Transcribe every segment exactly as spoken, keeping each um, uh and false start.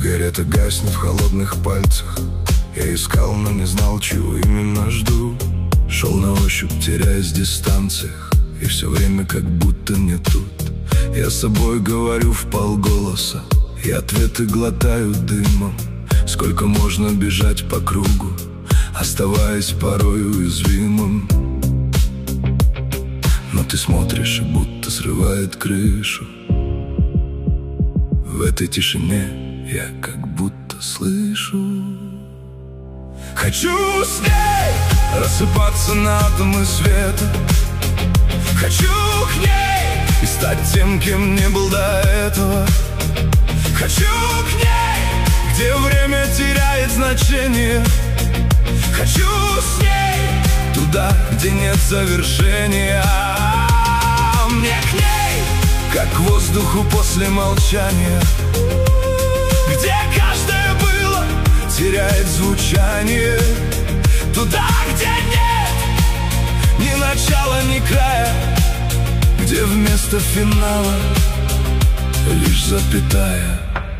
Сигарета гаснет в холодных пальцах. Я искал, но не знал, чего именно жду. Шел на ощупь, теряясь в дистанциях, и все время как будто не тут. Я с собой говорю вполголоса, и ответы глотаю дымом. Сколько можно бежать по кругу, оставаясь порой уязвимым. Но ты смотришь, и будто срывает крышу. В этой тишине я как будто слышу: хочу с ней рассыпаться на атомы света. Хочу к ней и стать тем, кем не был до этого. Хочу к ней, где время теряет значение. Хочу с ней туда, где нет завершения. Мне к ней, как к воздуху после молчания, где каждое было теряет звучание. Туда, где нет ни начала, ни края, где вместо финала лишь запятая.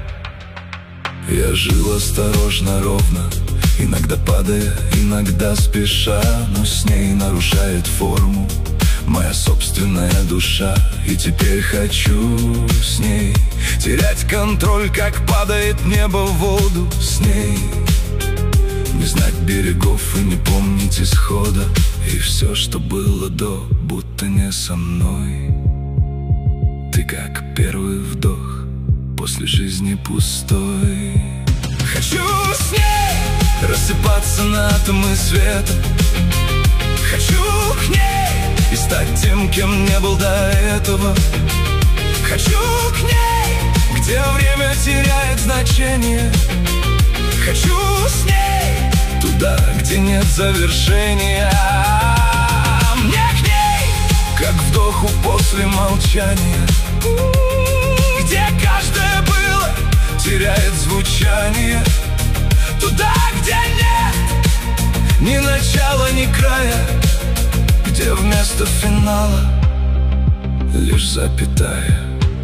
Я жил осторожно, ровно, иногда падая, иногда спеша, но с ней нарушает форму моя собственная душа. И теперь хочу с ней терять контроль, как падает небо в воду. С ней не знать берегов и не помнить исхода. И все, что было до, будто не со мной. Ты как первый вдох после жизни пустой. Хочу с ней рассыпаться на атомы света. Хочу к ней и стать тем, кем не был до этого. Хочу к ней, где время теряет значение. Хочу с ней туда, где нет завершения. Мне к ней, как вдоху после молчания, где каждое было теряет звучание. Туда, где нет ни начала, ни края, где вместо финала лишь запятая.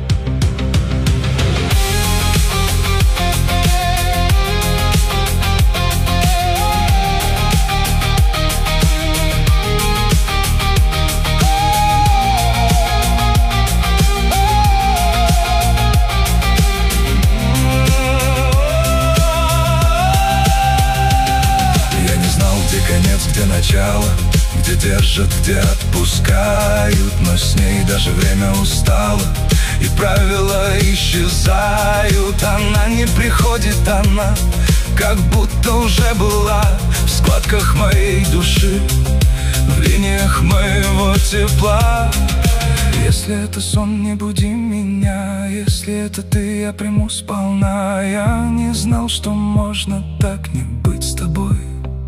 Где начало, где держат, где отпускают, но с ней даже время устало, и правила исчезают. Она не приходит, она как будто уже была в складках моей души, в линиях моего тепла. Если это сон, не буди меня. Если это ты, я приму сполна. Я не знал, что можно так не быть с тобой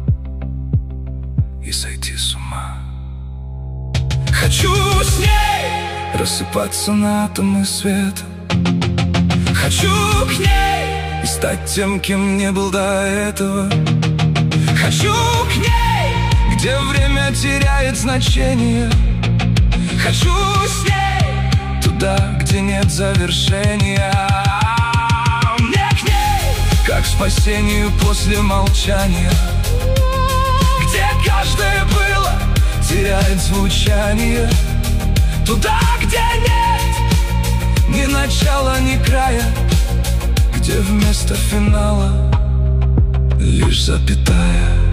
и сойти с ума. Хочу с ней рассыпаться на атомы света. Хочу к ней и стать тем, кем не был до этого. Хочу к ней, где время теряет значение. Хочу с ней туда, где нет завершения. Мне к ней, как спасению после молчания, где каждое было теряет звучание. Туда, где нет ни начала, ни края, где вместо финала лишь запятая.